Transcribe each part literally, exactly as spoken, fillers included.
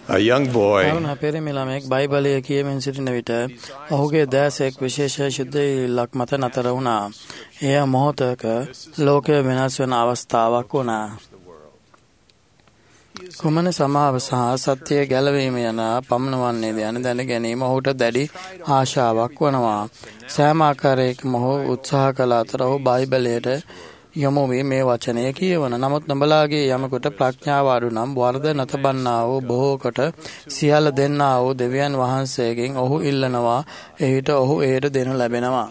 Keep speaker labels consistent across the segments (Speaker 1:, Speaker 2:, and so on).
Speaker 1: A young boy
Speaker 2: තරුණ පෙරමිල ළමෙක් බයිබලය කියමින් සිටින විට ඔහුගේ දැස එක් විශේෂ ශුද්ධිලක් මත නතර වුණා. එය මොහොතක ලෝකය වෙනස් වෙන අවස්ථාවක් වුණා. කුමන සමාව සහ සත්‍යය ගැලවීම යන පමණවන්නේද යන දැන ගැනීම ඔහුට දැඩි ආශාවක් වනවා. සෑම ආකාරයකම ඔහු උත්සාහ කළ අතර ඔහු බයිබලයට යොමු වී මේ වචනය කියවන. නමුත් නුඹලාගේ යමෙකුට ප්‍රඥාව අඩු නම් වර්ධ නොතබන්නා වූ බොහෝ කොට සියල්ල දෙන්නා වූ දෙවියන් වහන්සේගෙන් ඔහු ඉල්ලනවා. එවිට ඔහු එයට දෙනු ලැබෙනවා.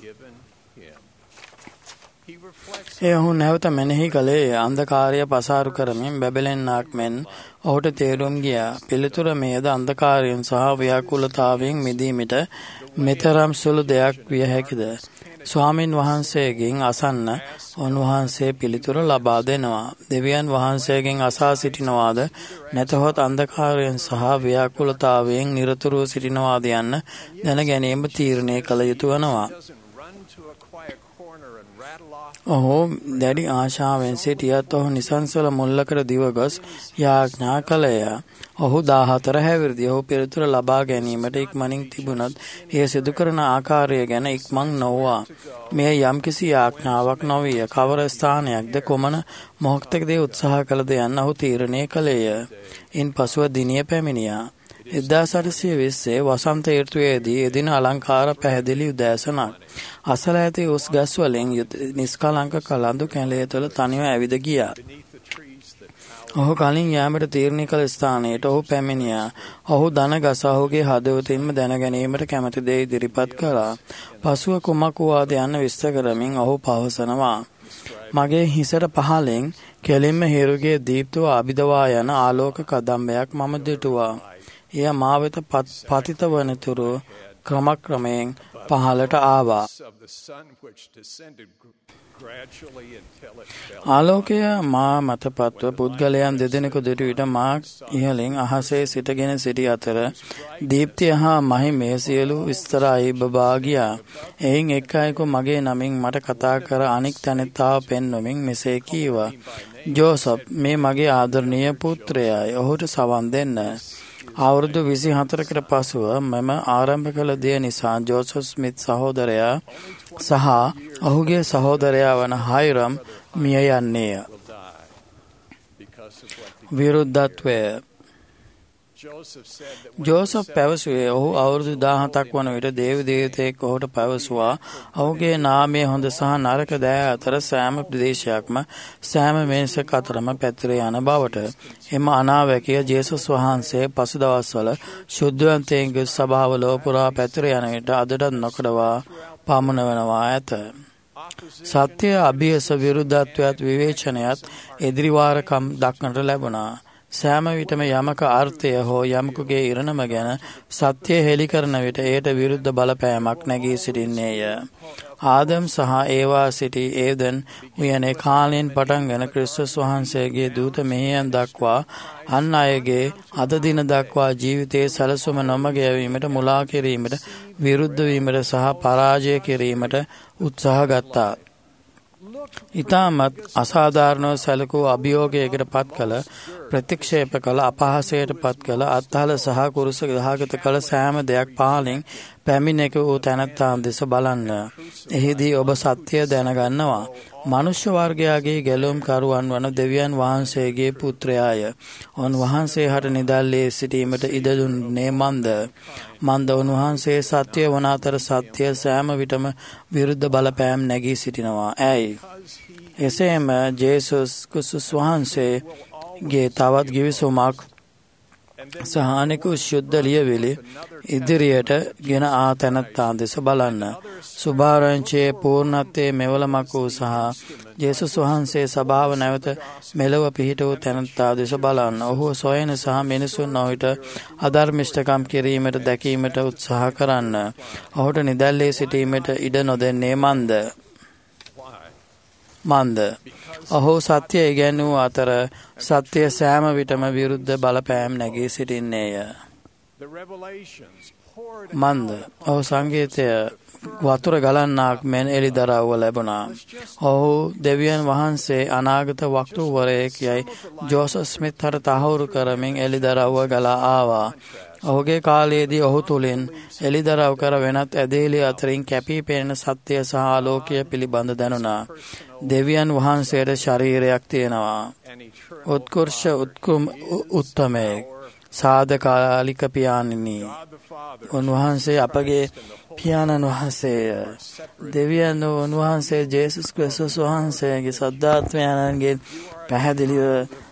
Speaker 2: ඒ ඔහු නැවත මෙනෙහි කළේ අන්ධකාරය පසාරු කරමින් බැබලෙන්නාක් මෙන් ඔහුට තේරුම් ගියා. පිළිතුර මේද අන්ධකාරයෙන් සහ ව්‍යාකූලතාවයෙන් මිදීමට මෙතරම් සුළු දෙයක් විය හැකිද? ස්වාමින් වහන්සේගෙන් අසන්න උන්වහන්සේ පිළිතුර ලබා දෙනවා. දෙවියන් වහන්සේගෙන් අසා සිටිනවාද නැතහොත් අන්ධකාරයෙන් සහ ව්‍යාකූලතාවයෙන් නිරතුරුව සිටිනවාද යන්න දැන ගැනීම තීරණය කළ යුතු වනවා. ඔහු දැඩි ආශාවෙන් සිටියත් ඔහු නිසංසල මුල්ලකට දිව ගොස් යාඥා කළේය. ඔහු දාහතර හැවිරිදි. ඔහු පිළිතුර ලබා ගැනීමට ඉක්මනින් තිබුණත් එය සිදු කරන ආකාරය ගැන ඉක්මන් නොවුවා. මෙය යම්කිසි යාඥාවක් නොවිය. කවර ස්ථානයක්ද කුමන මොහොතකද උත්සාහ කළද යන්න ඔහු තීරණය කළේය. ඉන් පසුව දිනිය පැමිණියා. එක්දාස් අටසිය විස්සේ වසන්ත ඍතුවේදී එදින අලංකාර පැහැදිලි උදෑසනක්. අසල ඇති උස් ගස් වලින් නිස්කලංක කලඳු කැලේ තුළ තනිව ඇවිද ගියා. ඔහු කලින් යාමට තීරණය කළ ස්ථානයට ඔහු පැමිණියා. ඔහු දන ගස ඔහුගේ හදවතින්ම දැනගැනීමට කැමති දේ ඉදිරිපත් කළා. පසුව කුමක් වුවද යන්න විස්තර කරමින් ඔහු පවසනවා. මගේ හිසට පහළින් කෙලින්ම හිරුගේ දීප්තව අභිදවා යන ආලෝක කදම්බයක් මම දුටුවා. එය මා වෙත පතිත වනතුරු ක්‍රමක්‍රමයෙන් පහළට ආවා. ආලෝකය මා මත පත්ව පුද්ගලයන් දෙදෙනෙකු දුටු විට මා ඉහළින් අහසේ සිටගෙන සිටි අතර දීප්තිය හා මහිමය සියලු විස්තර අයිබබා ගියා. එයින් එක් අයෙකු මගේ නමින් මට කතා කර අනික් තැනැත්තාව පෙන්වමින් මෙසේ කීවා. ජෝසප්, මේ මගේ ආදරණීය පුත්‍රයයි. ඔහුට සවන් දෙන්න. අවුරුදු විසි හතරකට පසුව මම ආරම්භ කළ දෙය නිසා ජෝසප් ස්මිත් සහෝදරයා සහ ඔහුගේ සහෝදරයා වන හයිරම් මිය යන්නේය. විරුද්ධත්වය. ජෝසප් පැවසුවේ ඔහු අවුරුදු දාහතක් වන විට දේව දේවතෙක් ඔහුට පැවසුවා ඔහුගේ නාමය හොඳ සහ නරක දෑ අතර සෑම ප්‍රදේශයක්ම සෑම මිනිසෙක් අතරම පැතිර යන බවට. එම අනාවැකිය ජේසුස් වහන්සේ පසු දවස්වල ශුද්ධවන්තයන්ගේ සභාව ලොව පුරා පැතිර යන විට අදටත් නොකඩවා පමුණවනවා ඇත. සත්‍ය අභියස විරුද්ධත්වයත් විවේචනයත් එදිරිවාරකම් දක්නට ලැබුණා. සෑම විටම යමක අර්ථය හෝ යමකුගේ ඉරණම ගැන සත්‍යය හෙළි කරන විට එයට විරුද්ධ බලපෑමක් නැගී සිටින්නේය. ආදම් සහ ඒවා සිටි ඒදන් උයනේ කාලයෙන් පටන්ගෙන ක්‍රිස්තුස් වහන්සේගේ දූත මෙහෙයන් දක්වා අන් අයගේ අද දින දක්වා ජීවිතයේ සැලසුම නොමග යැවීමට, මුලා කිරීමට, විරුද්ධ වීමට සහ පරාජය කිරීමට උත්සාහ ගත්තා. ඉතාමත් අසාධාරණව සැලකූ අභියෝගයකට පත් කළ, ප්‍රතික්ෂේප කළ, අපහාසයට පත් කළ, අත්හල සහ කුරුස ගහගත කළ සෑම දෙයක් පහලින් පැමිණෙක වූ තැනැත්තාන් දෙස බලන්න. එහිදී ඔබ සත්‍යය දැනගන්නවා. මනුෂ්‍ය වර්ගයාගේ ගැලුම්කරුවන් වන දෙවියන් වහන්සේගේ පුත්‍රයාය. උන්වහන්සේ හට නිදල්ලේ සිටීමට ඉඩ දුන්නේ මන්ද. මන්ද උන්වහන්සේ සත්‍යය වන අතර සත්‍යය සෑම විටම විරුද්ධ බලපෑම් නැගී සිටිනවා. ඇයි? එසේම ජේසුස් ක්‍රිස්තුස් වහන්සේගේ තවත් ගිවිසුමක් සහ අනෙකුත් ශුද්ධ ලියවිලි ඉදිරියට ගෙන ආ තැනැත්තාන් දෙස බලන්න. සුභාරංචියේ පූර්ණත්වයේ මෙවලමක් වූ සහ ජේසුස් වහන්සේ සභාව නැවත මෙලොව පිහිට වූ තැනැත්තා දෙස බලන්න. ඔහු සොයන සහ මිනිසුන් ඔහුට අධර්මිෂ්ඨකම් කිරීමට දැකීමට උත්සාහ කරන්න. ඔහුට නිදැල්ලේ සිටීමට ඉඩ නොදෙන්නේ මන්ද? මන්ද? ඔහු සත්‍ය ඉගැන්වූ අතර සත්‍ය සෑම විටම විරුද්ධ බලපෑම් නැගී සිටින්නේය. මන්ද ඔහු සංගීතය වතුර ගලන්නාක් මෙන් එළිදරව්ව ලැබුණා. ඔහු දෙවියන් වහන්සේ අනාගත වක්තූවරයෙක් යයි ජෝසප් ස්මිත් හට තහවුරු කරමින් එළිදරව්ව ගලා ආවා. ඔහුගේ කාලයේදී ඔහු තුළින් එළිදරව් කර වෙනත් ඇදහිලි අතරින් කැපී පෙනෙන සත්‍ය සහ ආලෝකය පිළිබඳ දැනුණා. දෙවියන් වහන්සේට ශරීරයක් තියෙනවා. උත්කෘෂ්ඨ උත්කුම උත්තමයෙක් සාධකාලික පියාණෙනි. උන්වහන්සේ අපගේ පියාණන් වහන්සේය. දෙවියන් උන්වහන්සේ ජේසුස් ක්‍රිස්තුස් වහන්සේගේ සද්ධාත්මයන්ගේ පැහැදිලිව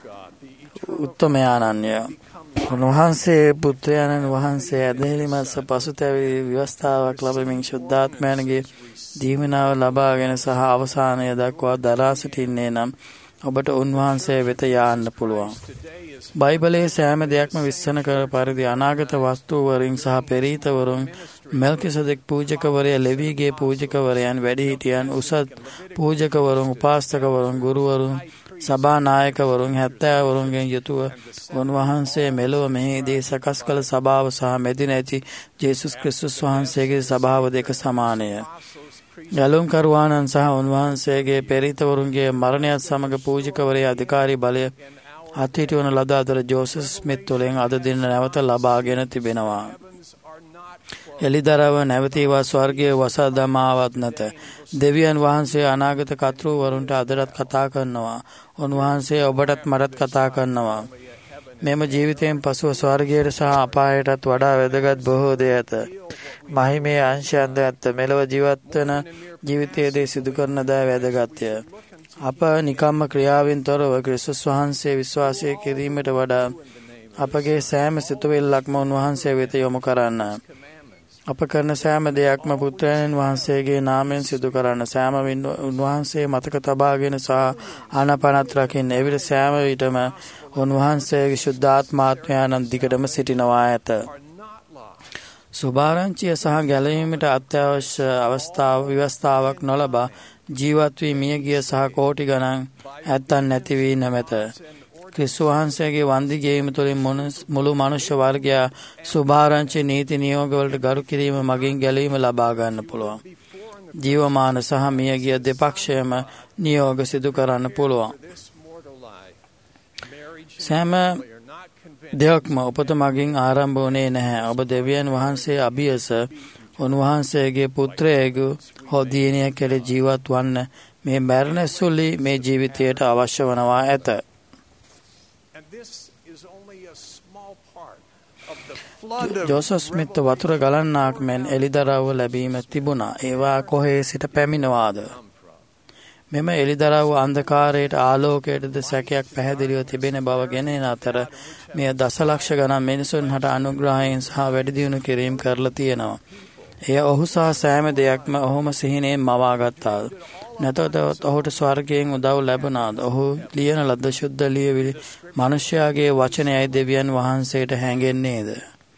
Speaker 2: උත්තමයාණන්ය. උන්වහන්සේ පුත්‍රයාණන් වහන්සේ ඇදහිලිමත් පසුතැවිලි ව්‍යවස්ථාවක් ලැබමින් ශුද්ධාත්මයන්ගේ දීවනාව ලබාගෙන සහ අවසානය දක්වා දරා සිටින්නේ නම් ඔබට උන්වහන්සේ වෙත යාන්න පුළුවන්. බයිබලයේ සෑම දෙයක්ම විශ්සන කර පරිදි අනාගත වස්තුවරින් සහ පෙරීතවරුන් මෙල්කිසෙදෙක් පූජකවරයා ලෙවීගේ පූජකවරයන් වැඩිහිටියන් උසස් පූජකවරුන් උපාසකවරුන් ගුරුවරුන් සභා නායකවරුන් හැත්තෑවරුන්ගෙන් යුතුව උන්වහන්සේ මෙලොව මෙහිදී සකස් කළ සභාව සහ මෙදින ඇති ජේසුස් ක්‍රිස්තුස් වහන්සේගේ සභාව දෙක සමානය. ගැලුම්කරුවාණන් සහ උන්වහන්සේගේ පෙරිතවරුන්ගේ මරණයත් සමග පූජකවරයා අධිකාරී බලය අත්හිටුවන ලද අතර ජෝසප් ස්මිත් තුළින් අද දින නැවත ලබාගෙන තිබෙනවා. එළිදරව නැවතීවා ස්වර්ගයේ වසා දමාවත් නැත. දෙවියන් වහන්සේ අනාගත කර්තෘවරුන්ට අදටත් කතා කරනවා. උන්වහන්සේ ඔබටත් මටත් කතා කරනවා. මෙම ජීවිතයෙන් පසුව ස්වර්ගයට සහ අපායටත් වඩා වැදගත් බොහෝ දේ ඇත. මහිමේ අංශයන්ද ඇත්ත. මෙලොව ජීවත්වන ජීවිතයේදී සිදු කරන දෑ වැදගත්ය. අප නිකම්ම ක්‍රියාවෙන් තොරව ක්‍රිස්තුස් වහන්සේ විශ්වාසය කිරීමට වඩා අපගේ සෑම සිතුවිල්ලක්ම උන්වහන්සේ වෙත යොමු කරන්න. අප කරන සෑම දෙයක්ම පුත්‍රයන් වහන්සේගේ නාමයෙන් සිදු කරන්න. සෑම උන්වහන්සේ මතක තබාගෙන සහ ආනාපානත් රකින්න. එවිට සෑම විටම උන්වහන්සේගේ ශුද්ධාත්මාත්මයන් දිගටම සිටිනවා ඇත. සුභාරංචිය සහ ගැලවීමට අත්‍යවශ්‍ය අවස්ථාව ව්‍යවස්ථාවක් නොලබා ජීවත් වී මියගිය සහ කෝටි ගණන් ඇත්තන් නැති වී නැමෙත. ක්‍රිස්තු වහන්සේගේ වන්දි ගෙවීම තුළින් මුළු මනුෂ්‍ය වර්ගයා සුභාරංචි නීති නියෝගවලට ගරු කිරීම මගින් ගැලවීම ලබා ගන්න පුළුවන්. ජීවමාන සහ මියගිය දෙපක්ෂයම නියෝග සිදු කරන්න පුළුවන්. සෑම දෙයක්ම උපත මගින් ආරම්භ වුණේ නැහැ. ඔබ දෙවියන් වහන්සේ අභියස උන්වහන්සේගේ පුත්‍රයෙකු හෝ දියණියක් කෙරෙහි ජීවත් වන්න මේ මරණ සුළි මේ ජීවිතයට අවශ්‍ය වනවා ඇත. ජෝසප් ස්මිත් වතුර ගලන්නාක් මෙන් එළිදරව්ව ලැබීම තිබුණා. ඒවා කොහේ සිට පැමිණවාද? මෙම එළිදරව්ව අන්ධකාරයට ආලෝකයටද සැකයක් පැහැදිලිව තිබෙන බව ගෙනෙන අතර මෙය දසලක්ෂ ගණන් මිනිසුන් හට අනුග්‍රහයෙන් සහ වැඩිදියුණු කිරීම කරලා තියෙනවා. එය ඔහු සහ සෑම දෙයක්ම ඔහුම සිහිනයෙන් මවා ගත්තාද? නැතොත් ඔහුට ස්වර්ගයෙන් උදව් ලැබුණාද? ඔහු ලියන ලද ශුද්ධ ලියවිලි මනුෂ්‍යයාගේ වචනයයි දෙවියන් වහන්සේට හැඟෙන්නේද?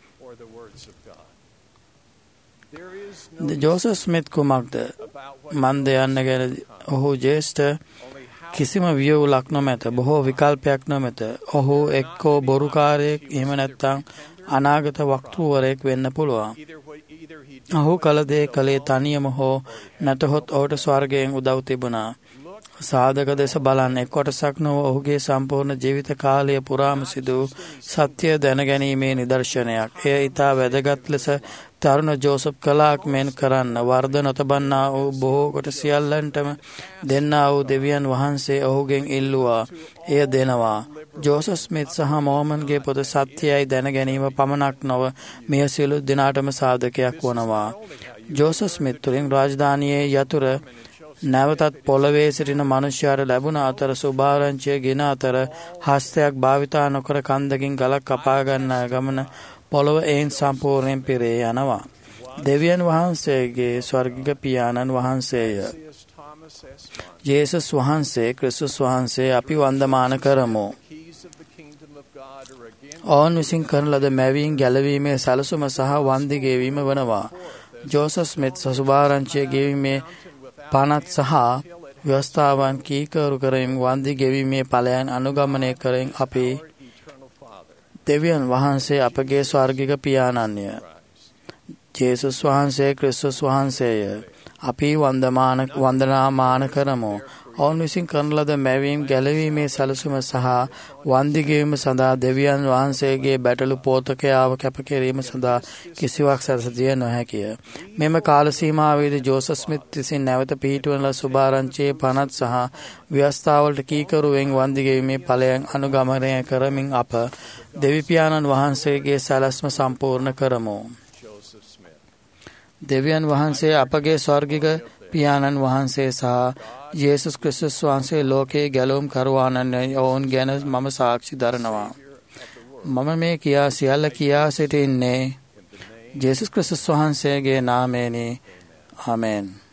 Speaker 2: ජෝසප් ස්මිත් කුමක්ද? මන්ද යන්න ගැන ඔහු ජේෂ්ඨ කිසිම වියවුලක් නොමැත. බොහෝ විකල්පයක් නොමැත. ඔහු එක්කෝ බොරුකාරයෙක් එහෙම නැත්නම් අනාගත වක්තෘවරයෙක් වෙන්න පුළුවන්. ඔහු කල දේ කලේ තනියම හෝ නැතහොත් ඔහුට ස්වර්ගයෙන් උදව් තිබුණා. සාධක දෙස බලන්න එක් කොටසක් නොව ඔහුගේ සම්පූර්ණ ජීවිත කාලය පුරාම සිදු සත්‍ය දැනගැනීමේ නිදර්ශනයක්. එය ඉතා වැදගත් ලෙස තරුණ ජෝසප් කලාක් මෙන් කරන්න වර්ධ නොතබන්නා වූ බොහෝ කොට සියල්ලන්ටම දෙන්නා වූ දෙවියන් වහන්සේ ඔහුගෙන් ඉල්ලුවා. එය දෙනවා. ජෝසප් ස්මිත් සහ මෝමන්ගේ පොත සත්‍යයයි දැන ගැනීම පමණක් නොව මෙය සියලු දිනාටම සාධකයක් වනවා. ජෝසප් ස්මිත් තුළින් රාජධානියේ යතුර නැවතත් පොළවේ සිටින මනුෂ්‍යයාට ලැබුණ අතර සුභාරංචිය ගෙන අතර හස්තයක් භාවිතා නොකර කන්දකින් ගලක් කපා ගන්නා ගමන පොළව එයින් සම්පූර්ණයෙන් පිරේ යනවා. දෙවියන් වහන්සේගේ ස්වර්ගික පියාණන් වහන්සේය. ජේසුස් වහන්සේ ක්‍රිස්තුස් වහන්සේ අපි වන්දමාන කරමු. ඔවුන් විසින් කරන ලද මැවීම් ගැලවීමේ සැලසුම සහ වන්දි ගෙවීම වනවා. ජෝසප් ස්මිත් සුභාරංචිය ගෙවීමේ පනත් සහ ව්‍යවස්ථාවන් කීකරු කරමින් වන්දි ගෙවීමේ ඵලයන් අනුගමනය කරමින් අපි දෙවියන් වහන්සේ අපගේ ස්වර්ගික පියාණන්ය. ජේසුස් වහන්සේ ක්‍රිස්තුස් වහන්සේය. අපි වන්දමාන වන්දනාමාන කරමු. ඔවුන් විසින් කරන ලද මැවීම් ගැලවීමේ සැලසුම සහ වන්දිගැවීම සඳහා දෙවියන් වහන්සේගේ බැටළු පෝතකයාව කැපකිරීම සඳහා කිසිවක් සැලසදිය නොහැකිය. මෙම කාල සීමාවේදී ජෝසප් ස්මිත් විසින් නැවත පිහිටුවන ලද සුභාරංචියේ පනත් සහ ව්‍යවස්ථාවලට කීකරුවෙන් වන්දිගැවීමේ ඵලයන් අනුගමනය කරමින් අප දෙවිපියාණන් වහන්සේගේ සැලැස්ම සම්පූර්ණ කරමු. දෙවියන් වහන්සේ අපගේ ස්වර්ගික පියාණන් වහන්සේ සහ යේසුස් ක්‍රිස්තුස් වහන්සේ ලෝකයේ ගැලවුම් කරවානන් ඔවුන් ගැන මම සාක්ෂි දරනවා. මම මේ කියා සියල්ල කියා සිටින්නේ යේසුස් ක්‍රිස්තුස් වහන්සේගේ නාමයෙනි. ආමෙන්.